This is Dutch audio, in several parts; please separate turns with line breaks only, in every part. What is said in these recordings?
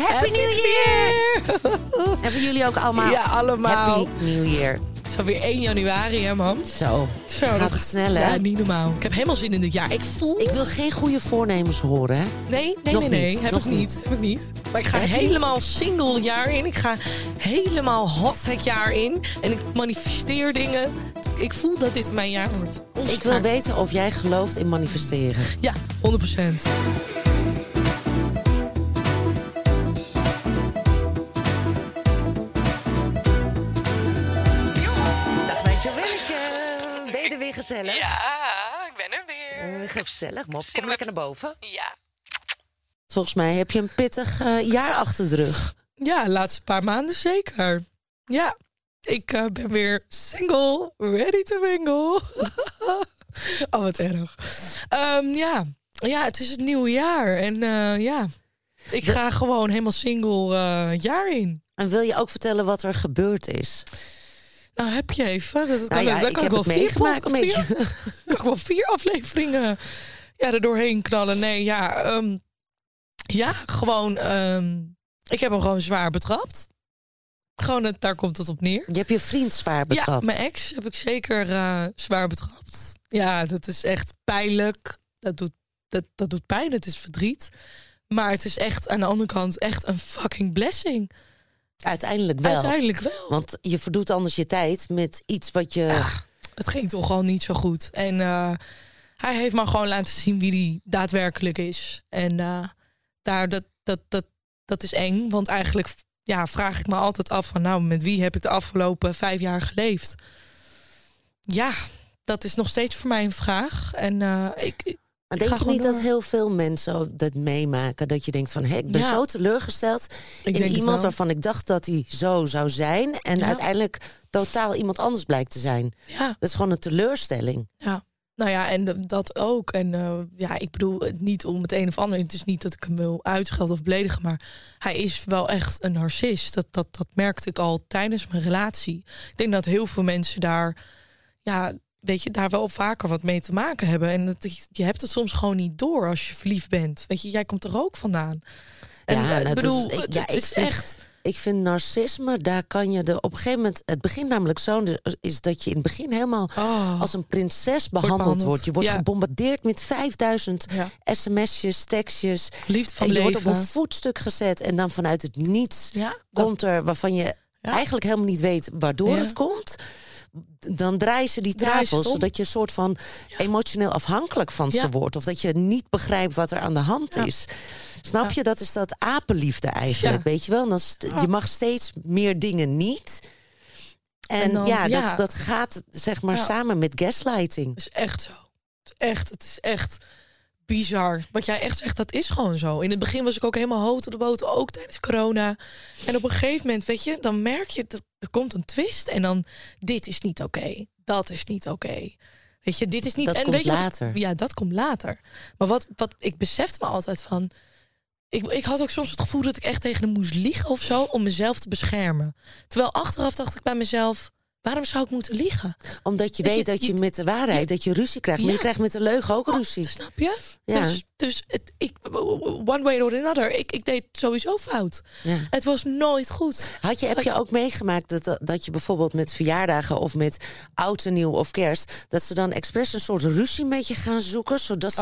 Happy New Year! En voor jullie ook allemaal.
Ja, allemaal.
Happy New Year.
Het is alweer 1 januari, hè, mam?
Zo,
dat
gaat het snel, hè?
Ja, niet normaal. Ik heb helemaal zin in dit jaar. Ik
wil geen goede voornemens horen, hè?
Nee.
Nog niet.
Heb ik niet. Maar ik ga helemaal single jaar in. Ik ga helemaal hot het jaar in. En ik manifesteer dingen. Ik voel dat dit mijn jaar wordt.
Ik wil weten of jij gelooft in manifesteren.
Ja, 100%.
Gezellig.
Ja, ik ben er weer.
Gezellig, mop. Kom lekker naar boven.
Ja.
Volgens mij heb je een pittig jaar achter de rug.
Ja, de laatste paar maanden zeker. Ja, ik ben weer single, ready to mingle. Oh, wat erg. Ja, het is het nieuwe jaar. En ik ga gewoon helemaal single het jaar in.
En wil je ook vertellen wat er gebeurd is?
Nou, heb je even.
Ik heb het meegemaakt met je.
Kan ik wel 4 afleveringen er doorheen knallen. Nee, gewoon... ik heb hem gewoon zwaar betrapt. Gewoon, daar komt het op neer.
Je hebt je vriend zwaar betrapt?
Ja, mijn ex heb ik zeker zwaar betrapt. Ja, dat is echt pijnlijk. Dat doet pijn, het is verdriet. Maar het is echt aan de andere kant echt een fucking blessing.
Uiteindelijk wel. Want je verdoet anders je tijd met iets wat je...
Ja, het ging toch gewoon niet zo goed. En hij heeft maar gewoon laten zien wie hij daadwerkelijk is. En dat is eng. Want eigenlijk vraag ik me altijd af van... nou, met wie heb ik de afgelopen 5 jaar geleefd? Ja, dat is nog steeds voor mij een vraag. En
Maar denk je niet dat heel veel mensen dat meemaken? Dat je denkt van, ik ben zo teleurgesteld in iemand waarvan ik dacht dat hij zo zou zijn. En uiteindelijk totaal iemand anders blijkt te zijn.
Ja.
Dat is gewoon een teleurstelling.
Ja, nou ja, en dat ook. En ik bedoel het niet om het een of ander. Het is niet dat ik hem wil uitschelden of beledigen. Maar hij is wel echt een narcist. Dat merkte ik al tijdens mijn relatie. Ik denk dat heel veel mensen daar... weet je, daar wel vaker wat mee te maken hebben. En je hebt het soms gewoon niet door als je verliefd bent. Weet je, jij komt er ook vandaan. En,
ik vind narcisme, daar kan je op een gegeven moment... Het begint namelijk zo, is dat je in het begin helemaal als een prinses behandeld wordt. Je wordt gebombardeerd met 5000 sms'jes, tekstjes.
Liefde van
en je
leven.
wordt op een voetstuk gezet. En dan vanuit het niets komt er... waarvan je eigenlijk helemaal niet weet waardoor het komt... Dan draaien ze die tafels, zodat je een soort van emotioneel afhankelijk van ze wordt. Of dat je niet begrijpt wat er aan de hand is. Snap je? Dat is dat apenliefde eigenlijk, weet je wel? Dan je mag steeds meer dingen niet. En dan, dat gaat zeg maar samen met gaslighting.
Het is echt zo. Het is echt bizar. Wat jij echt zegt, dat is gewoon zo. In het begin was ik ook helemaal hoog op de boot, ook tijdens corona. En op een gegeven moment, weet je, dan merk je dat er komt een twist en dan dit is niet oké. Dat is niet oké. Weet je, dit is niet.
Dat
en
komt
weet je
later.
Dat komt later. Maar wat ik besefte me altijd van. Ik had ook soms het gevoel dat ik echt tegen hem moest liegen of zo om mezelf te beschermen. Terwijl achteraf dacht ik bij mezelf. Waarom zou ik moeten liegen?
Omdat je weet dat je met de waarheid dat je ruzie krijgt. Maar je krijgt met de leugen ook ruzie.
Snap je?
Ja.
Dus one way or another. Ik deed sowieso fout. Ja. Het was nooit goed.
Heb je ook meegemaakt dat je bijvoorbeeld met verjaardagen of met oud en nieuw of kerst, dat ze dan expres een soort ruzie met je gaan zoeken,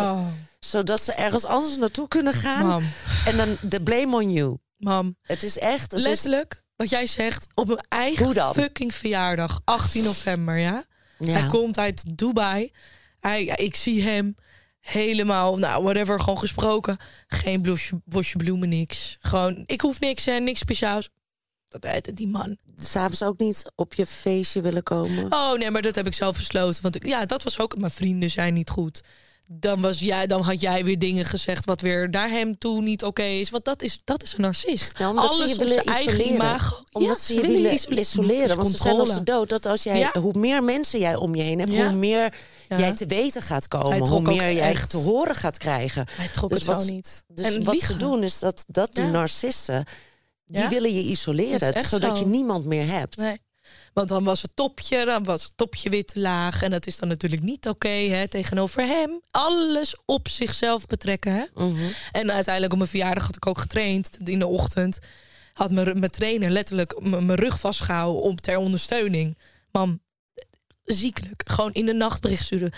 zodat ze ergens anders naartoe kunnen gaan?
Mam.
En dan de blame on you.
Mam.
Het is echt...
Letterlijk. Wat jij zegt, op mijn eigen fucking verjaardag, 18 november, ja? Hij komt uit Dubai. Ik zie hem helemaal, whatever, gewoon gesproken. Geen bosje bloemen, niks. Gewoon, ik hoef niks en niks speciaals. Dat heet het, die man.
'S Avonds ook niet op je feestje willen komen?
Oh nee, maar dat heb ik zelf besloten. Want dat was ook, mijn vrienden zijn niet goed. Dan had jij weer dingen gezegd wat weer naar hem toe niet oké is. Want dat is een narcist.
Ja, omdat
alles
ze je willen
eigen imago.
Omdat ze je willen isoleren. Want ze zijn als de dood. Dat als jij, hoe meer mensen jij om je heen hebt, hoe meer jij te weten gaat komen. Hoe meer jij te horen gaat krijgen.
Hij trok het zo niet.
Dus en wat ze doen is dat doen narcisten. Die willen je isoleren, zodat je niemand meer hebt.
Nee. Want dan was het topje weer te laag. En dat is dan natuurlijk niet oké, tegenover hem. Alles op zichzelf betrekken. Hè?
Mm-hmm.
En uiteindelijk op mijn verjaardag had ik ook getraind in de ochtend. Had mijn trainer letterlijk mijn rug vastgehouden ter ondersteuning. Mam, ziekelijk. Gewoon in de nacht bericht sturen.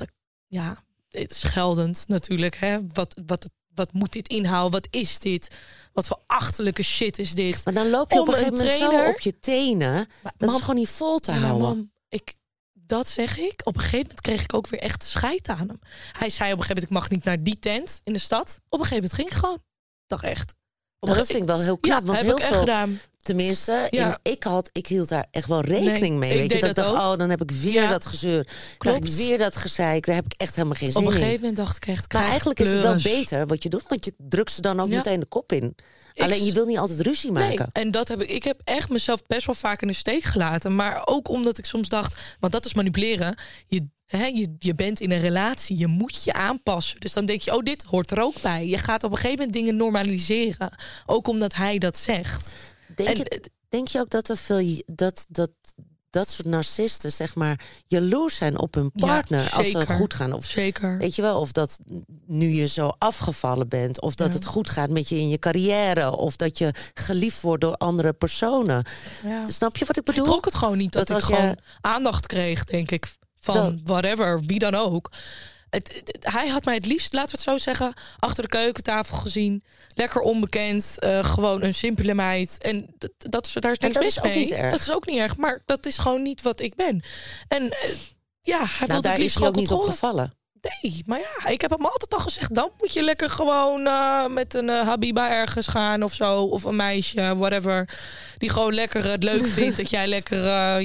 Het is geldend natuurlijk. Hè? Wat moet dit inhouden? Wat is dit? Wat voor achterlijke shit is dit?
Maar dan loop je op een gegeven moment zo op je tenen. Dat is gewoon niet vol te houden.
Mam, dat zeg ik. Op een gegeven moment kreeg ik ook weer echt scheid aan hem. Hij zei op een gegeven moment, ik mag niet naar die tent in de stad. Op een gegeven moment ging ik gewoon. Dacht echt.
Dat vind ik wel heel knap. Want
heb
heel
ik echt
veel,
gedaan.
Tenminste, ik hield daar echt wel rekening mee. Weet je, dat ik dacht, dan heb ik weer dat gezeur. Krijg ik weer dat gezeik. Daar heb ik echt helemaal geen zin in.
Op een gegeven moment dacht ik echt,
maar eigenlijk is het wel beter wat je doet. Want je drukt ze dan ook meteen de kop in. Alleen je wil niet altijd ruzie maken.
En dat heb ik heb echt mezelf best wel vaak in de steek gelaten. Maar ook omdat ik soms dacht, want dat is manipuleren. Je bent in een relatie, je moet je aanpassen. Dus dan denk je, dit hoort er ook bij. Je gaat op een gegeven moment dingen normaliseren. Ook omdat hij dat zegt.
Denk je ook dat er veel dat soort narcisten, zeg maar, jaloers zijn op hun partner als ze goed gaan? Of
zeker.
Weet je wel, of dat nu je zo afgevallen bent, of dat het goed gaat met je in je carrière, of dat je geliefd wordt door andere personen. Ja. Snap je wat ik bedoel?
Ik trok het gewoon niet dat ik gewoon aandacht kreeg, denk ik, van whatever, wie dan ook. Hij had mij het liefst, laten we het zo zeggen, achter de keukentafel gezien. Lekker onbekend, gewoon een simpele meid. En daar is niks mis mee. Dat is ook niet erg, maar dat is gewoon niet wat ik ben. En hij wil het liefst gewoon
ook niet opgevallen.
Nee, maar ik heb hem altijd al gezegd, dan moet je lekker gewoon met een Habiba ergens gaan of zo. Of een meisje, whatever. Die gewoon lekker het leuk vindt dat jij lekker,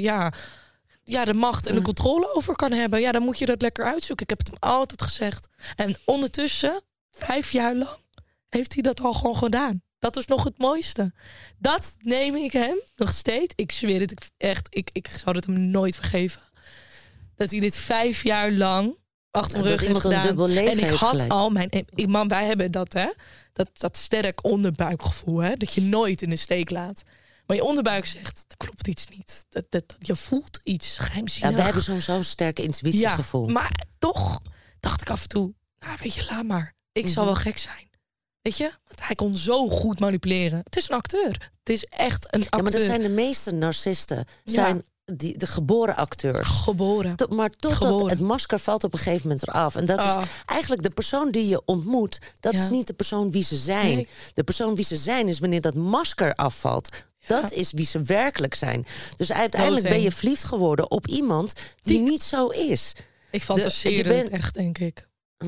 de macht en de controle over kan hebben. Ja, dan moet je dat lekker uitzoeken. Ik heb het hem altijd gezegd. En ondertussen, 5 jaar lang, heeft hij dat al gewoon gedaan. Dat is nog het mooiste. Dat neem ik hem nog steeds. Ik zweer het, ik zou het hem nooit vergeven. Dat hij dit 5 jaar lang achter mijn rug heeft gedaan. En ik had al man, wij hebben dat, hè? Dat sterk onderbuikgevoel, hè? Dat je nooit in de steek laat. Maar je onderbuik zegt, er klopt iets niet. Je voelt iets geheimzinnig.
Ja, wij hebben zo'n sterk intuïtiegevoel.
Ja, maar toch dacht ik af en toe, weet je, laat maar. Ik zal wel gek zijn. Weet je? Want hij kon zo goed manipuleren. Het is een acteur. Het is echt een acteur.
Ja, maar dat zijn de meeste narcisten. Zijn de geboren acteurs. Maar totdat het masker valt op een gegeven moment eraf. En dat is eigenlijk de persoon die je ontmoet. Dat is niet de persoon wie ze zijn. Nee. De persoon wie ze zijn is wanneer dat masker afvalt. Dat is wie ze werkelijk zijn. Dus uiteindelijk ben je verliefd geworden op iemand die niet zo is.
Ik fantaseerde het echt, denk ik.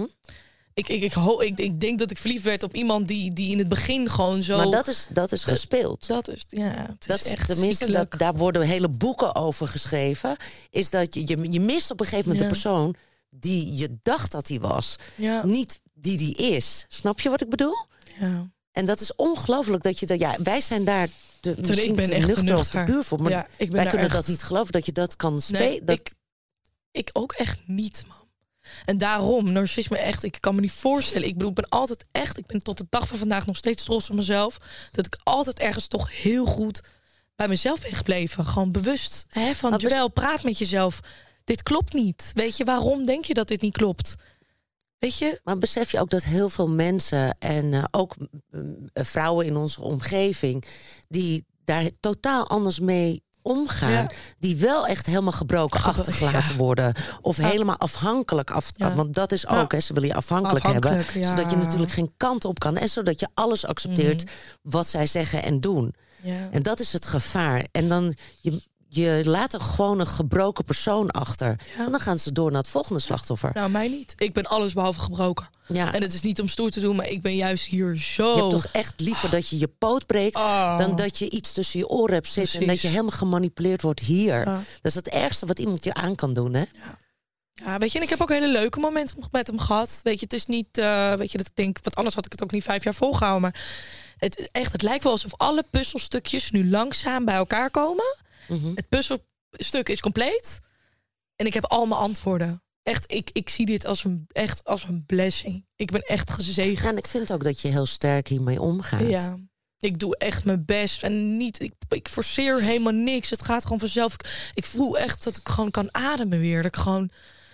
Ik denk dat ik verliefd werd op iemand die in het begin gewoon zo...
Maar dat is gespeeld.
Dat is echt
tenminste, daar worden hele boeken over geschreven. Is dat je mist op een gegeven moment de persoon die je dacht dat hij was. Ja. Niet die is. Snap je wat ik bedoel?
Ja.
En dat is ongelooflijk dat je dat... Ja, wij zijn daar misschien
ik ben echt nuchter
of te puur voor. Maar wij kunnen dat niet geloven, dat je dat kan spelen.
Nee, ik ook echt niet, man. En daarom, narcisme echt, ik kan me niet voorstellen. Ik bedoel, ik ben altijd echt, ik ben tot de dag van vandaag nog steeds trots op mezelf. Dat ik altijd ergens toch heel goed bij mezelf ben gebleven. Gewoon bewust. Van Joël, praat met jezelf. Dit klopt niet. Weet je, waarom denk je dat dit niet klopt? Weet je?
Maar besef je ook dat heel veel mensen en ook vrouwen in onze omgeving die daar totaal anders mee omgaan, die wel echt helemaal gebroken achtergelaten worden of helemaal afhankelijk want dat is ook, ze willen je afhankelijk hebben, zodat je natuurlijk geen kant op kan en zodat je alles accepteert wat zij zeggen en doen. En dat is het gevaar. En dan je laat er gewoon een gebroken persoon achter. En dan gaan ze door naar het volgende slachtoffer.
Nou, mij niet. Ik ben alles behalve gebroken. Ja. En het is niet om stoer te doen, maar ik ben juist hier zo...
Je hebt toch echt liever dat je je poot breekt dan dat je iets tussen je oren hebt zitten. Precies. En dat je helemaal gemanipuleerd wordt hier. Dat is het ergste wat iemand je aan kan doen, hè?
Ja, weet je, en ik heb ook hele leuke momenten met hem gehad. Weet je, het is niet, weet je, dat ik denk, want anders had ik het ook niet 5 jaar volgehouden. Maar het lijkt wel alsof alle puzzelstukjes nu langzaam bij elkaar komen. Het puzzelstuk is compleet. En ik heb al mijn antwoorden. Echt, ik zie dit als een blessing. Ik ben echt gezegend.
Ja, en ik vind ook dat je heel sterk hiermee omgaat.
Ja. Ik doe echt mijn best. En niet, ik forceer helemaal niks. Het gaat gewoon vanzelf. Ik voel echt dat ik gewoon kan ademen weer. Dat ik gewoon...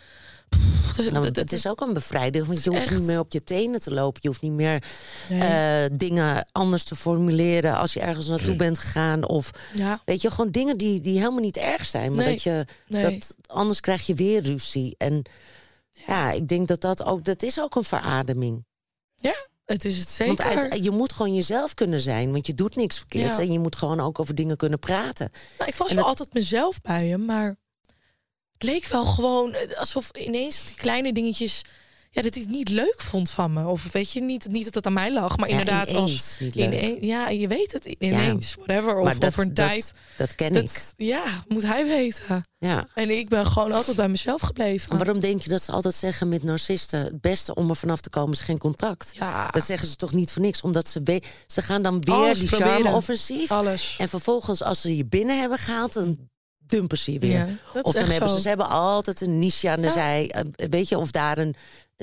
Het is ook een bevrijding, want je hoeft niet meer op je tenen te lopen. Je hoeft niet meer dingen anders te formuleren als je ergens naartoe bent gegaan. Of weet je, gewoon dingen die helemaal niet erg zijn. Maar dat anders krijg je weer ruzie. En ik denk dat is ook een verademing.
Ja, het is het zeker.
Want je moet gewoon jezelf kunnen zijn, want je doet niks verkeerd. En je moet gewoon ook over dingen kunnen praten.
Nou, ik was wel altijd mezelf bij hem, maar... Het leek wel gewoon alsof ineens die kleine dingetjes... Ja, dat hij het niet leuk vond van me. Of weet je, niet dat het aan mij lag. Maar inderdaad, als je weet het ineens. Whatever. Of over een tijd.
Dat ken ik.
Ja, moet hij weten. Ja. En ik ben gewoon altijd bij mezelf gebleven.
En waarom denk je dat ze altijd zeggen met narcisten... het beste om er vanaf te komen is geen contact? Ja. Dat zeggen ze toch niet voor niks? Omdat ze gaan dan weer alles die charme-offensief. Alles. En vervolgens, als ze je binnen hebben gehaald... dan dumpen ze je weer. Ja, of dan hebben ze hebben altijd een niche aan de zij. Weet je, of daar een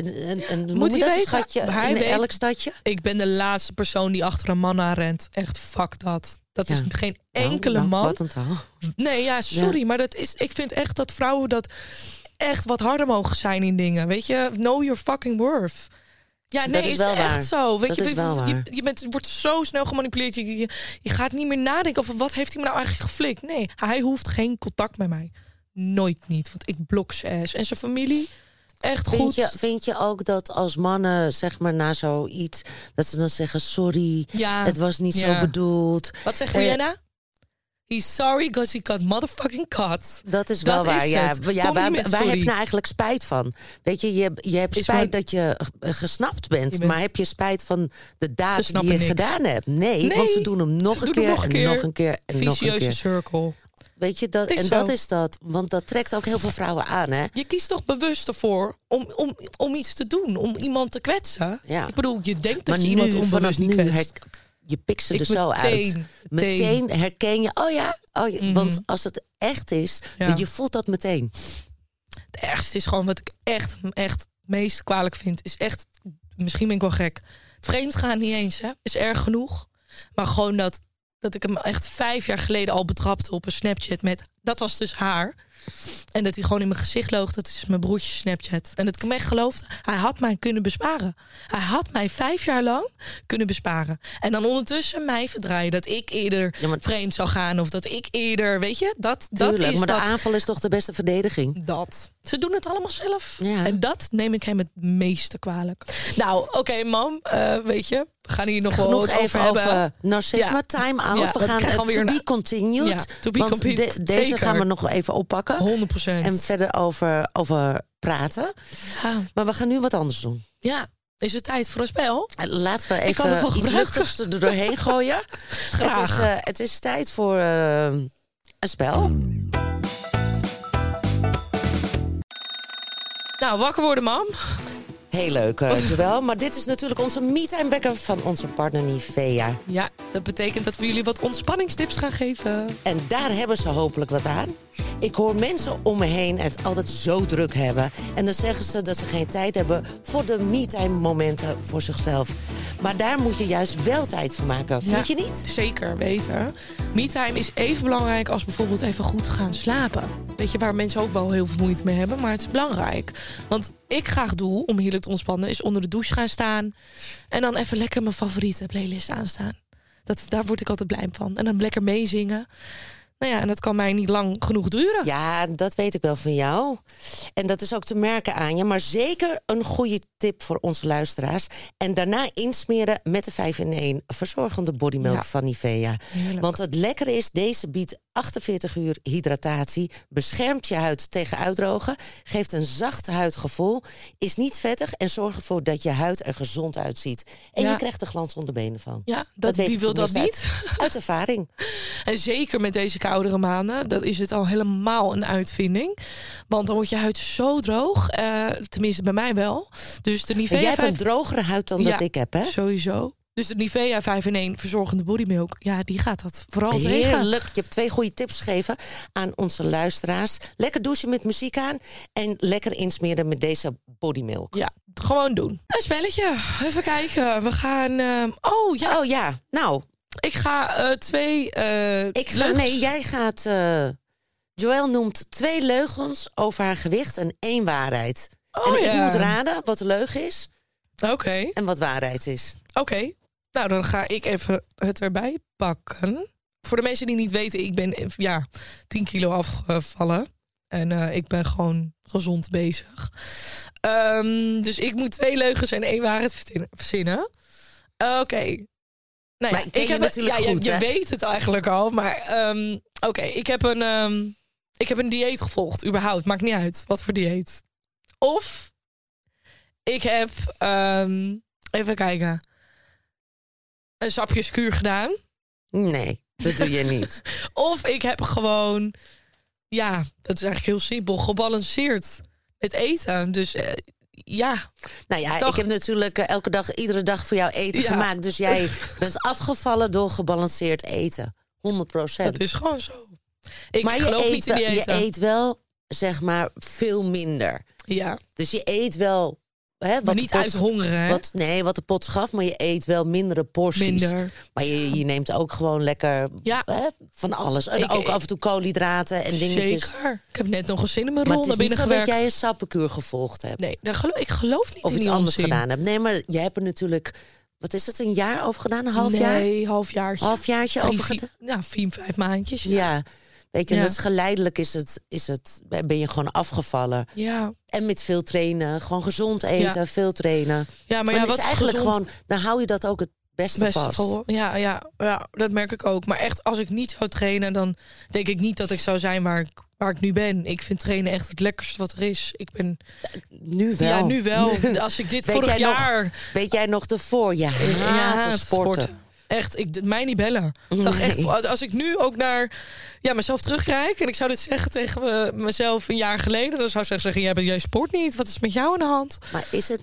schatje in elk stadje.
Ik ben de laatste persoon die achter een man aan rent. Echt, fuck dat. Dat is geen enkele man.
Wat een taal.
Nee, sorry, maar ik vind echt dat vrouwen dat echt wat harder mogen zijn in dingen. Weet je, know your fucking worth. Ja, nee, is echt waar. Zo. Weet je wordt zo snel gemanipuleerd. Je gaat niet meer nadenken over wat heeft hij me nou eigenlijk geflikt. Nee, hij hoeft geen contact met mij. Nooit niet, want ik blok zijn ass. En zijn familie, echt goed.
Vind je ook dat als mannen, zeg maar, na zoiets... dat ze dan zeggen, sorry, het was niet zo bedoeld.
Wat zegt Rihanna? He's sorry because he got motherfucking caught.
Dat is wel waar, ja. Waar heb je nou eigenlijk spijt van? Weet je, je hebt spijt dat je gesnapt bent. Maar heb je spijt van de daad die je gedaan hebt? Nee, want ze doen hem nog een keer en nog een keer en nog een keer.
Vicieuze cirkel.
Weet je, dat is dat. Want dat trekt ook heel veel vrouwen aan, hè?
Je kiest toch bewust ervoor om iets te doen. Om iemand te kwetsen. Ja. Ik bedoel, je denkt dat je iemand onbewust niet kwetst.
Je pikt ze er zo uit. Meteen herken je, want als het echt is, je voelt dat meteen.
Het ergste is gewoon wat ik echt het meest kwalijk vind. Is echt, misschien ben ik wel gek. Het vreemd gaan niet eens, hè. Is erg genoeg. Maar gewoon dat ik hem echt 5 jaar geleden al betrapte op een Snapchat met... Dat was dus haar. En dat hij gewoon in mijn gezicht loog. Dat is mijn broertje Snapchat. En dat ik hem echt geloofde. Hij had mij kunnen besparen. Hij had mij 5 jaar lang kunnen besparen. En dan ondertussen mij verdraaien. Dat ik eerder vreemd zou gaan. Of dat ik eerder, weet je. Dat is
maar de aanval is toch de beste verdediging?
Dat. Ze doen het allemaal zelf. Ja. En dat neem ik hem het meeste kwalijk. Nou, oké, mam. Weet je. We gaan hier nog wel over hebben.
Over narcisme, time out. Ja, we gaan weer to be continued. Ja,
to be
want deze gaan we nog even oppakken.
100%.
En verder over praten. Ja. Maar we gaan nu wat anders doen.
Ja. Is het tijd voor een spel?
Laten we even iets luchtigs er doorheen gooien.
Graag.
Het is tijd voor een spel.
Nou, wakker worden, mam.
Heel leuk, Joël. Maar dit is natuurlijk onze me-time-wekker van onze partner Nivea.
Ja, dat betekent dat we jullie wat ontspanningstips gaan geven.
En daar hebben ze hopelijk wat aan. Ik hoor mensen om me heen het altijd zo druk hebben. En dan zeggen ze dat ze geen tijd hebben voor de me-time-momenten voor zichzelf. Maar daar moet je juist wel tijd voor maken, vind je niet?
Zeker weten. Me-time is even belangrijk als bijvoorbeeld even goed gaan slapen. Weet je, waar mensen ook wel heel veel moeite mee hebben, maar het is belangrijk. Want ik graag doe, om heerlijk te ontspannen, is onder de douche gaan staan. En dan even lekker mijn favoriete playlist aanstaan. Daar word ik altijd blij van. En dan lekker meezingen. Nou ja, en dat kan mij niet lang genoeg duren.
Ja, dat weet ik wel van jou. En dat is ook te merken aan je. Maar zeker een goede tip voor onze luisteraars. En daarna insmeren met de 5-in-1 verzorgende bodymilk van Nivea. Heerlijk. Want het lekkere is, deze biedt 48 uur hydratatie, beschermt je huid tegen uitdrogen, geeft een zacht huidgevoel, is niet vettig en zorgt ervoor dat je huid er gezond uitziet. En je krijgt de glans onder de benen van.
Ja, wie wil dat niet?
Uit ervaring.
En zeker met deze koudere maanden, dat is het al helemaal een uitvinding. Want dan wordt je huid zo droog. Tenminste, bij mij wel. Dus de Nivea.
Jij hebt een drogere huid dan dat ik heb, hè?
Sowieso. Dus de Nivea 5-in-1 verzorgende bodymilk, ja, die gaat dat vooral tegen.
Heerlijk. Je hebt 2 goede tips gegeven aan onze luisteraars. Lekker douchen met muziek aan en lekker insmeren met deze bodymilk.
Ja, gewoon doen. Een spelletje. Even kijken. We gaan... Oh ja.
Nou,
Ik ga 2 leugens.
Nee, jij gaat... Joël noemt 2 leugens over haar gewicht en 1 waarheid. En ik moet raden wat de leugen is.
Oké.
En wat waarheid is.
Oké. Nou, dan ga ik even het erbij pakken. Voor de mensen die niet weten, ik ben 10 kilo afgevallen. En ik ben gewoon gezond bezig. Dus ik moet 2 leugens en 1 waarheid verzinnen. Oké. Nou ja,
ik heb natuurlijk goed,
je weet het eigenlijk al. Maar oké, ik heb een dieet gevolgd, überhaupt. Maakt niet uit wat voor dieet. Of ik heb, even kijken, een sapjeskuur gedaan.
Nee, dat doe je niet.
Of ik heb gewoon, dat is eigenlijk heel simpel, gebalanceerd met eten. Dus
Nou ja, ik heb natuurlijk iedere dag voor jou eten gemaakt. Dus jij bent afgevallen door gebalanceerd eten. 100%.
Dat is gewoon zo. Ik geloof niet in die eten.
Je eet wel, zeg maar, veel minder.
Ja.
Dus je eet wel...
maar niet uit honger, hè?
Wat de pot gaf, maar je eet wel mindere porties.
Minder.
Maar je neemt ook gewoon lekker van alles. En ook af en toe koolhydraten en dingetjes.
Zeker. Ik heb net nog een cinnamon naar binnen gewerkt.
Maar het is niet zo dat jij een sappenkuur gevolgd hebt.
Nee, ik geloof niet
of
in
iets anders gedaan hebt. Nee, maar je hebt er natuurlijk... Wat is het, een jaar over gedaan? Een half jaar?
Nee, halfjaartje.
Halfjaartje over gedaan?
Ja, 4-5 maandjes.
Ja. Weet je, dat is geleidelijk ben je gewoon afgevallen.
Ja.
En met veel trainen, gewoon gezond eten, veel trainen.
Ja, maar
wat is eigenlijk gezond? Gewoon, dan hou je dat ook het beste vast.
Ja, dat merk ik ook. Maar echt, als ik niet zou trainen, dan denk ik niet dat ik zou zijn waar ik nu ben. Ik vind trainen echt het lekkerste wat er is. Ik ben...
Nu wel.
Ja, nu wel. Als ik dit vorig jaar...
Weet jij nog ervoor? Je haat sporten.
Echt, mij niet bellen. Echt, als ik nu ook naar mezelf terugkijk en ik zou dit zeggen tegen mezelf een jaar geleden, dan zou ik zeggen, jij sport niet. Wat is met jou aan de hand?
Maar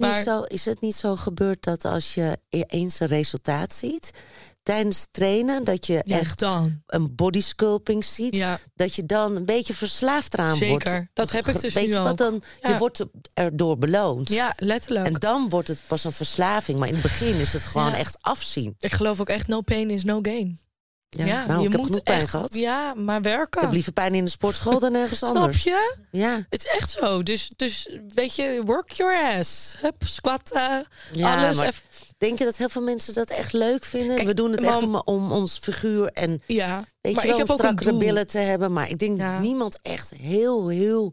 is het niet zo gebeurd dat als je eens een resultaat ziet tijdens trainen, dat je echt een bodysculpting ziet, dat je dan een beetje verslaafd eraan wordt?
Zeker, dat heb ik dus nu ook.
Je wordt erdoor beloond.
Ja, letterlijk.
En dan wordt het pas een verslaving. Maar in het begin is het gewoon echt afzien.
Ik geloof ook echt no pain is no gain.
Ja, nou, ik heb genoeg pijn gehad.
Ja, maar werken.
Ik heb liever pijn in de sportschool dan ergens anders.
Snap je?
Ja.
Het is echt zo. Dus weet je, work your ass. Hup, squatten, alles.
Maar denk je dat heel veel mensen dat echt leuk vinden? Kijk, we doen het echt om ons figuur en weet je wel, om strakkere billen te hebben. Maar ik denk dat niemand echt heel, heel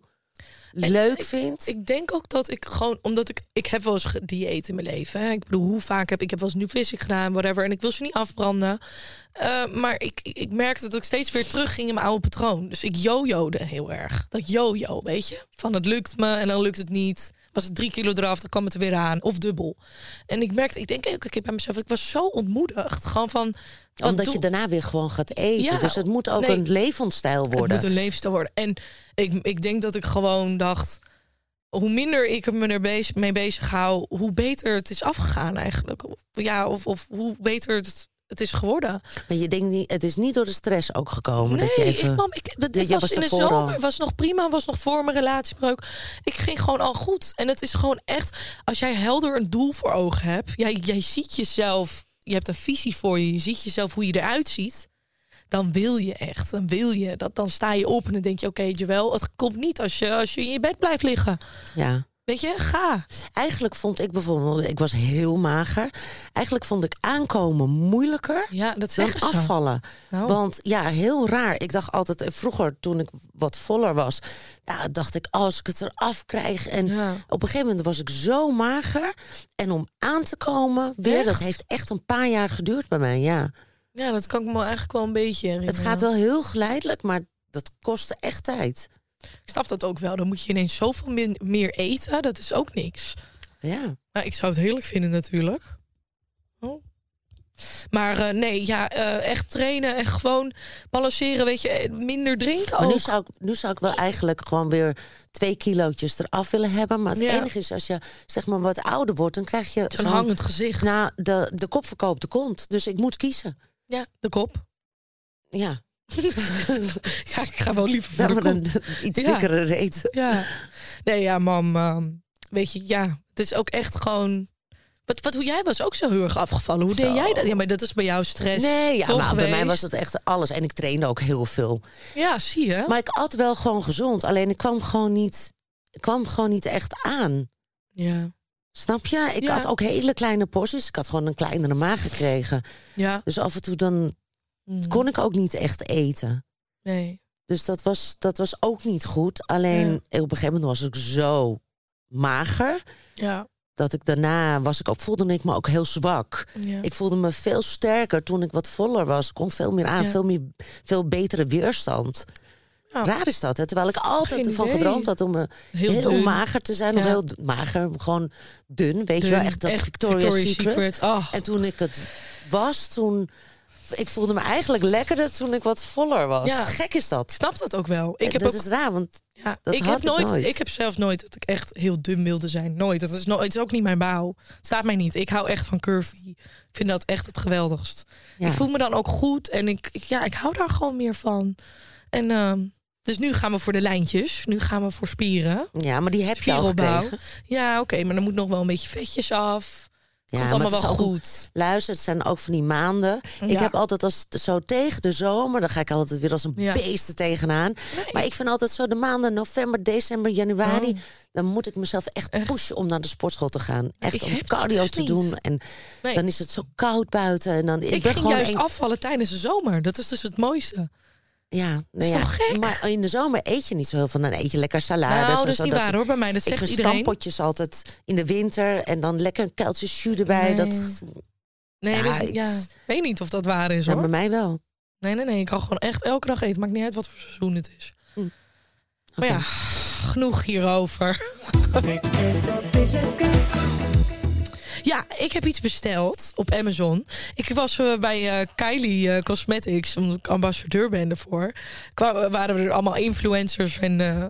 leuk vindt.
Ik denk ook dat ik gewoon, omdat ik heb wel eens dieet in mijn leven. Hè. Ik bedoel, hoe vaak heb ik wel eens Nutrition gedaan, whatever. En ik wil ze niet afbranden. Maar ik merkte dat ik steeds weer terugging in mijn oude patroon. Dus ik jojo'de heel erg. Dat jojo, weet je. Van het lukt me en dan lukt het niet. Was het 3 kilo eraf, dan kwam het er weer aan. Of dubbel. En ik denk elke keer bij mezelf, ik was zo ontmoedigd. Gewoon van...
Omdat je daarna weer gewoon gaat eten. Ja, dus het moet ook een levensstijl worden.
Het moet een levensstijl worden. En ik denk dat ik gewoon dacht, hoe minder ik me er mee bezig hou, hoe beter het is afgegaan eigenlijk. Ja, of hoe beter het is geworden.
Maar je denkt niet, het is niet door de stress ook gekomen?
Nee,
dat je even,
dit was in de zomer, was nog prima, was nog voor mijn relatiebreuk. Ik ging gewoon al goed. En het is gewoon echt, als jij helder een doel voor ogen hebt, jij ziet jezelf, je hebt een visie voor je ziet jezelf hoe je eruit ziet, dan wil je echt, dan sta je op en dan denk je, oké, Joël, het komt niet als je in je bed blijft liggen.
Ja.
Weet je, ga.
Eigenlijk vond ik bijvoorbeeld, ik was heel mager. Eigenlijk vond ik aankomen moeilijker dan afvallen. Nou. Want heel raar. Ik dacht altijd, vroeger toen ik wat voller was, dacht ik, als ik het eraf krijg. En op een gegeven moment was ik zo mager. En om aan te komen weer, dat heeft echt een paar jaar geduurd bij mij, Ja,
dat kan ik me eigenlijk wel een beetje herinneren.
Het gaat wel heel geleidelijk, maar dat kostte echt tijd.
Ik snap dat ook wel. Dan moet je ineens zoveel meer eten. Dat is ook niks.
Ja.
Nou, ik zou het heerlijk vinden natuurlijk. Oh. Maar echt trainen en gewoon balanceren. Weet je, minder drinken
maar
ook.
Nu zou ik wel eigenlijk gewoon weer 2 kilootjes eraf willen hebben. Maar het enige is, als je zeg maar wat ouder wordt, dan krijg je
zo'n hangend gezicht.
Nou, de kop verkoopt de kont. Dus ik moet kiezen.
Ja, de kop.
Ja.
Ik ga wel liever voor de kop.
Een iets dikkere reet.
Ja. Nee, mam. Weet je, het is ook echt gewoon Hoe jij was ook zo heel erg afgevallen. Hoe deed jij dat? Ja, maar dat is bij jou stress.
Nee, ja, maar
bij
mij was het echt alles. En ik trainde ook heel veel.
Ja, zie je.
Maar ik at wel gewoon gezond. Alleen ik kwam gewoon niet echt aan.
Ja.
Snap je? Ik had ook hele kleine porties. Ik had gewoon een kleinere maag gekregen.
Ja.
Dus af en toe dan kon ik ook niet echt eten.
Nee.
Dus dat was ook niet goed. Alleen op een gegeven moment was ik zo mager.
Ja.
Dat ik daarna voelde ik me ook heel zwak.
Ja.
Ik voelde me veel sterker toen ik wat voller was. Kon veel meer aan, veel betere weerstand. Ja. Raar is dat, hè? Terwijl ik altijd ervan gedroomd had om heel mager te zijn. Of heel mager, gewoon dun. Weet je wel, echt dat Victoria's Secret.
Oh.
En toen ik het was, ik voelde me eigenlijk lekkerder toen ik wat voller was. Ja. Gek is dat.
Ik snap dat ook wel.
Dat is raar, want dat had ik nooit.
Ik heb zelf nooit dat ik echt heel dun wilde zijn. Nooit. Het is ook niet mijn bouw. Staat mij niet. Ik hou echt van curvy. Ik vind dat echt het geweldigst. Ja. Ik voel me dan ook goed. En ik hou daar gewoon meer van. En dus nu gaan we voor de lijntjes. Nu gaan we voor spieren.
Ja, maar die heb je al gekregen.
Ja, oké, maar dan moet nog wel een beetje vetjes af. Komt allemaal wel goed.
Luister, het zijn ook van die maanden. Ja. Ik heb altijd zo tegen de zomer, dan ga ik altijd weer als een beest er tegenaan. Nee. Maar ik vind altijd zo de maanden november, december, januari, dan moet ik mezelf echt pushen om naar de sportschool te gaan. Echt om cardio te doen. En dan is het zo koud buiten. En dan,
ik ging juist afvallen tijdens de zomer. Dat is dus het mooiste.
Ja,
gek?
Maar in de zomer eet je niet zo heel veel. Dan eet je lekker salades.
Nou, dat is niet waar hoor, bij mij. Dat zegt iedereen.
Ik stampotjes altijd in de winter. En dan lekker een kuiltje jus erbij.
Ik weet niet of dat waar is hoor.
Ja, bij mij wel.
Nee. Ik kan gewoon echt elke dag eten. Maakt niet uit wat voor seizoen het is.
Okay.
Maar ja, genoeg hierover. Ja, ik heb iets besteld op Amazon. Ik was bij Kylie Cosmetics, omdat ik ambassadeur ben ervoor. Waren er allemaal influencers en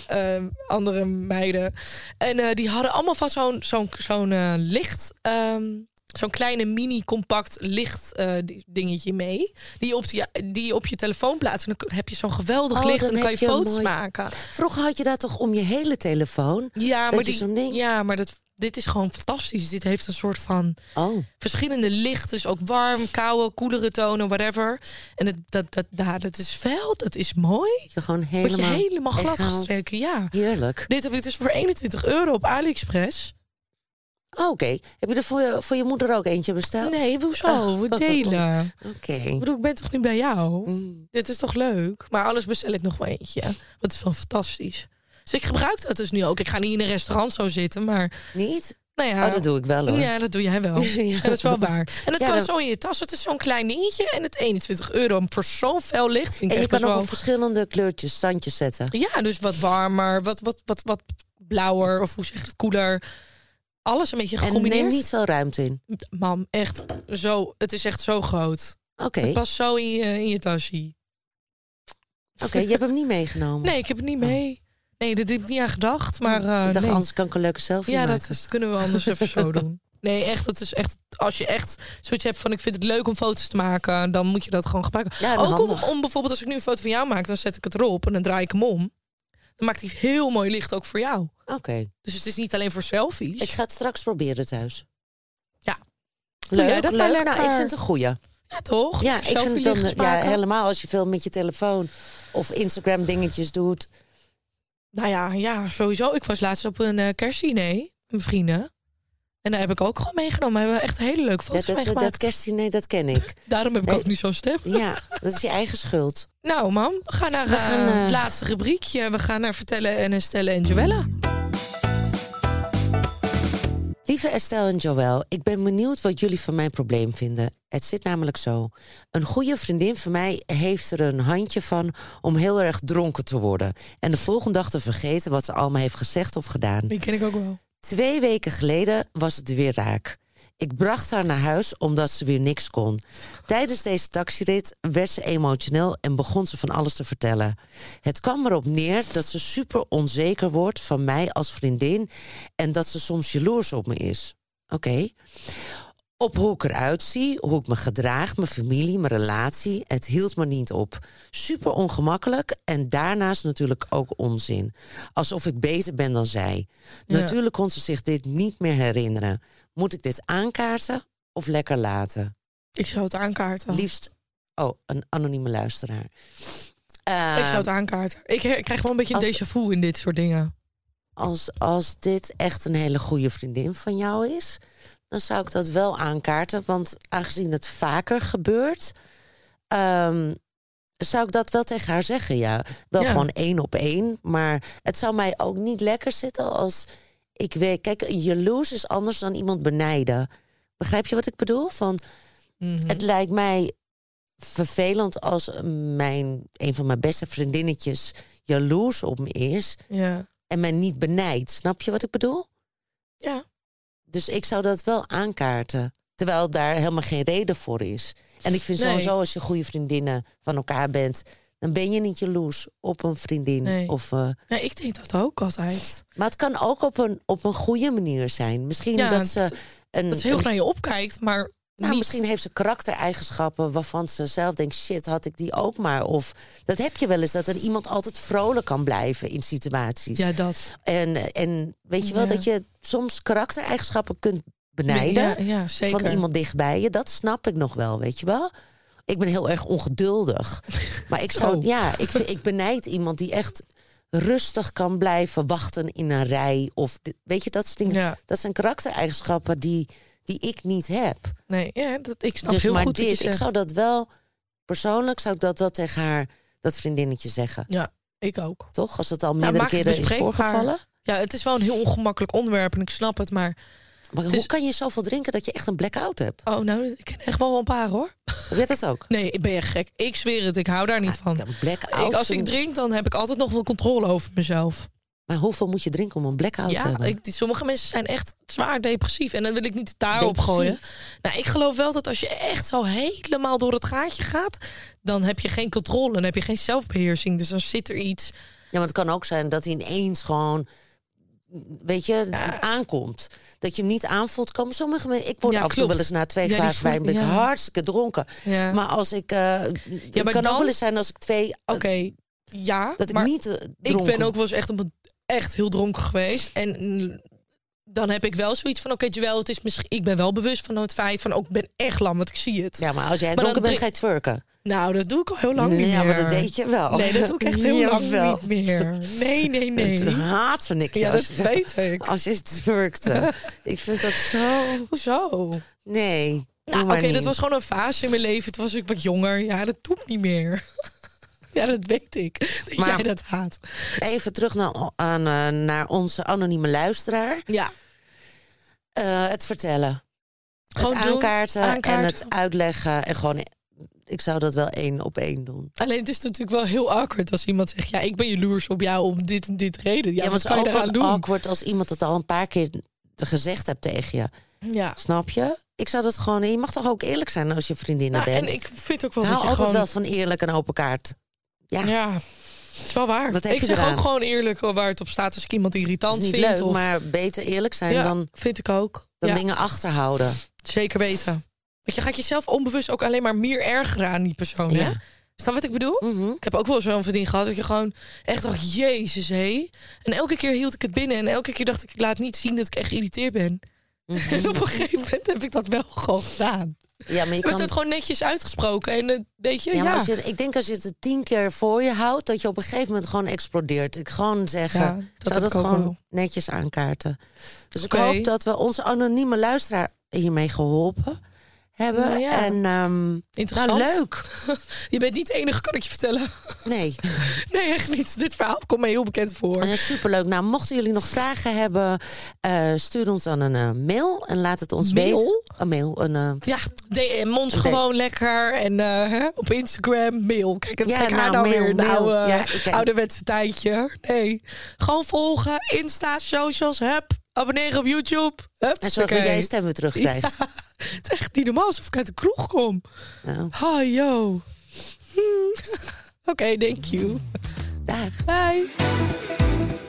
andere meiden. En die hadden allemaal van zo'n licht... zo'n kleine mini-compact licht dingetje mee. Die je op je telefoon plaatst. En dan heb je zo'n geweldig licht en dan kan je foto's maken.
Vroeger had je dat toch om je hele telefoon?
Ja, maar dit is gewoon fantastisch. Dit heeft een soort van verschillende lichten. Dus ook warm, koude, koelere tonen, whatever. En dat is fel, dat is mooi.
Je gewoon helemaal
glad gestreken, ja.
Heerlijk.
Dit heb ik dus voor €21 op AliExpress.
Oké. Heb je er voor je moeder ook eentje besteld?
Nee, hoezo? We delen.
Oké.
Ik bedoel, ik ben toch nu bij jou? Dit is toch leuk? Maar alles bestel ik nog wel eentje. Dat is wel fantastisch. Dus ik gebruik dat dus nu ook. Ik ga niet in een restaurant zo zitten, maar...
Niet?
Nou ja,
dat doe ik wel hoor.
Ja, dat doe jij wel. Ja, dat is wel waar. En het kan zo in je tas. Het is zo'n klein dingetje. En het €21 voor zo'n fel licht vind ik
en
echt
je kan ook op verschillende kleurtjes, standjes zetten.
Ja, dus wat warmer, wat blauwer. Of hoe zeg je het, koeler. Alles een beetje gecombineerd.
En neem niet veel ruimte in.
Mam, echt zo. Het is echt zo groot.
Oké.
Het past zo in je tasje.
Oké, je hebt hem niet meegenomen?
Nee, ik heb het niet mee. Nee, daar heb ik niet aan gedacht. Maar,
ik dacht, anders kan ik een leuke selfie maken.
Ja, dat kunnen we anders even zo doen. Nee, echt, het is echt... Als je echt zoiets hebt van... ik vind het leuk om foto's te maken... dan moet je dat gewoon gebruiken.
Ja,
ook om bijvoorbeeld als ik nu een foto van jou maak... dan zet ik het erop en dan draai ik hem om. Dan maakt hij heel mooi licht ook voor jou.
Oké.
Dus het is niet alleen voor selfies.
Ik ga het straks proberen thuis.
Ja.
Leuk. Nou, ik vind het een goeie.
Ja, toch?
Ja, ik vind het dan, helemaal als je veel met je telefoon... of Instagram dingetjes doet...
Nou ja, sowieso. Ik was laatst op een kerstdiner met mijn vrienden. En daar heb ik ook gewoon meegenomen. We hebben echt hele leuke foto's mee gemaakt.
Dat kerstdiner, dat ken ik.
Daarom heb ik ook nu zo'n stem.
Ja, dat is je eigen schuld.
Nou, mam, we gaan naar het laatste rubriekje. We gaan naar vertellen en Estelle en Joella.
Lieve Estelle en Joël, ik ben benieuwd wat jullie van mijn probleem vinden. Het zit namelijk zo. Een goede vriendin van mij heeft er een handje van om heel erg dronken te worden. En de volgende dag te vergeten wat ze allemaal heeft gezegd of gedaan.
Die ken ik ook wel.
2 weken geleden was het weer raak. Ik bracht haar naar huis omdat ze weer niks kon. Tijdens deze taxirit werd ze emotioneel en begon ze van alles te vertellen. Het kwam erop neer dat ze super onzeker wordt van mij als vriendin... en dat ze soms jaloers op me is. Oké. Op hoe ik eruit zie, hoe ik me gedraag, mijn familie, mijn relatie. Het hield me niet op. Super ongemakkelijk en daarnaast natuurlijk ook onzin. Alsof ik beter ben dan zij. Ja. Natuurlijk kon ze zich dit niet meer herinneren. Moet ik dit aankaarten of lekker laten?
Ik zou het aankaarten.
Liefst, een anonieme luisteraar.
Ik zou het aankaarten. Ik krijg wel een beetje een déjà vu in dit soort dingen.
Als dit echt een hele goede vriendin van jou is, dan zou ik dat wel aankaarten. Want aangezien het vaker gebeurt, zou ik dat wel tegen haar zeggen. Ja, wel gewoon 1 op 1. Maar het zou mij ook niet lekker zitten als ik weet. Kijk, jaloers is anders dan iemand benijden. Begrijp je wat ik bedoel? Het lijkt mij vervelend als een van mijn beste vriendinnetjes jaloers op me is.
Ja.
En mij niet benijdt. Snap je wat ik bedoel?
Ja.
Dus ik zou dat wel aankaarten. Terwijl daar helemaal geen reden voor is. En ik vind sowieso, als je goede vriendinnen van elkaar bent, dan ben je niet jaloers op een vriendin.
Nee.
Nee,
ik denk dat ook altijd.
Maar het kan ook op een goede manier zijn. Misschien dat ze
dat ze heel naar je opkijkt, maar
misschien heeft ze karaktereigenschappen waarvan ze zelf denkt, shit, had ik die ook maar. Of dat heb je wel eens, dat er iemand altijd vrolijk kan blijven in situaties.
Ja, dat.
En weet je wel, dat je soms karaktereigenschappen kunt benijden
zeker.
Van iemand dichtbij je. Dat snap ik nog wel, weet je wel. Ik ben heel erg ongeduldig. Maar ik benijd iemand die echt rustig kan blijven wachten in een rij. Of weet je, dat soort dingen. Ja. Dat zijn karaktereigenschappen die ik niet heb.
Nee, ik snap dus heel
maar
goed dit.
Ik zou dat wel, persoonlijk zou ik dat wel tegen haar, dat vriendinnetje zeggen.
Ja, ik ook.
Toch? Als het al meerdere keren is voorgevallen.
Ja, het is wel een heel ongemakkelijk onderwerp en ik snap het, maar
hoe kan je zoveel drinken dat je echt een blackout hebt?
Oh, nou, ik ken echt wel een paar, hoor.
Heb je dat ook?
Nee, ik ben echt gek. Ik zweer het, ik hou daar niet van. Als ik drink, dan heb ik altijd nog wel controle over mezelf.
Maar hoeveel moet je drinken om een blackout te hebben?
Sommige mensen zijn echt zwaar depressief. En dan wil ik niet daarop gooien. Nou, ik geloof wel dat als je echt zo helemaal door het gaatje gaat, dan heb je geen controle. Dan heb je geen zelfbeheersing. Dus dan zit er iets.
Ja, maar het kan ook zijn dat hij ineens gewoon, weet je, aankomt. Dat je hem niet aanvoelt komen. Sommige mensen, ik word af en toe wel eens na 2 glazen wijn ben ik hartstikke dronken. Ja. Maar als ik, het kan ook wel eens zijn als ik 2.
Oké. Ja,
dat ik niet dronken.
Ik ben ook wel eens echt heel dronken geweest. En dan heb ik wel zoiets van, Joël, het is misschien, ik ben wel bewust van het feit van, ik ben echt lam, want ik zie het.
Ja, maar als jij dronken bent, ga je twerken.
Nou, dat doe ik al heel lang niet meer.
Ja, maar dat deed je wel.
Nee, dat doe ik echt heel lang niet meer. Nee.
Het haat van ik.
Ja, dat weet ik.
Als je twerkte. Ik vind dat zo.
Hoezo?
Nee.
Nou, dat was gewoon een fase in mijn leven. Toen was ik wat jonger. Ja, dat doe ik niet meer. Ja, dat weet ik. Dat jij dat haat.
Even terug naar onze anonieme luisteraar.
Ja.
Het vertellen.
Gewoon
het aankaarten en het uitleggen. En gewoon, ik zou dat wel 1 op 1 doen.
Alleen het is natuurlijk wel heel awkward als iemand zegt, ja, ik ben jaloers op jou om dit en dit reden. Ja, wat kan je eraan doen?
Awkward als iemand het al een paar keer gezegd hebt tegen je.
Ja.
Snap je? Ik zou dat gewoon, je mag toch ook eerlijk zijn als je vriendinnen bent.
En ik vind ook wel
dat je
altijd
gewoon wel van eerlijk en open kaart. Ja,
het is wel waar. Ik zeg ook gewoon eerlijk waar het op staat als ik iemand irritant vind.
Leuk, maar beter eerlijk zijn dan,
vind ik ook.
Dan dingen achterhouden.
Zeker weten. Want je gaat jezelf onbewust ook alleen maar meer ergeren aan die persoon. Ja. Hè? Is dat wat ik bedoel?
Mm-hmm.
Ik heb ook wel zo'n vriendin gehad dat je gewoon echt dacht, jezus hé. En elke keer hield ik het binnen en elke keer dacht ik laat niet zien dat ik echt geïrriteerd ben. Mm-hmm. En op een gegeven moment heb ik dat wel gewoon gedaan.
Ja, maar je
kan het gewoon netjes uitgesproken. En weet je,
maar ik denk als je het 10 keer voor je houdt, dat je op een gegeven moment gewoon explodeert. Ik gewoon zeggen, zou dat gewoon wel netjes aankaarten. Dus ik hoop dat we onze anonieme luisteraar hiermee geholpen hebben.
Ja.
En
interessant.
Leuk.
Je bent niet de enige, kan ik je vertellen.
Nee.
Nee, echt niet. Dit verhaal komt mij heel bekend voor.
Ja, superleuk. Nou, mochten jullie nog vragen hebben, stuur ons dan een mail en laat het ons weten. Een mail. Ja,
DM ons gewoon lekker. En op Instagram, mail. Kijk, kijk haar nou
mail,
weer.
Nou,
ouderwetse tijdje. Nee. Gewoon volgen. Insta, socials, abonneren op YouTube.
En zorg dat jij je stem weer terugkrijgt.
Ja, het is echt niet normaal alsof ik uit de kroeg kom.
Nou.
Yo. Oké, thank you.
Dag.
Bye.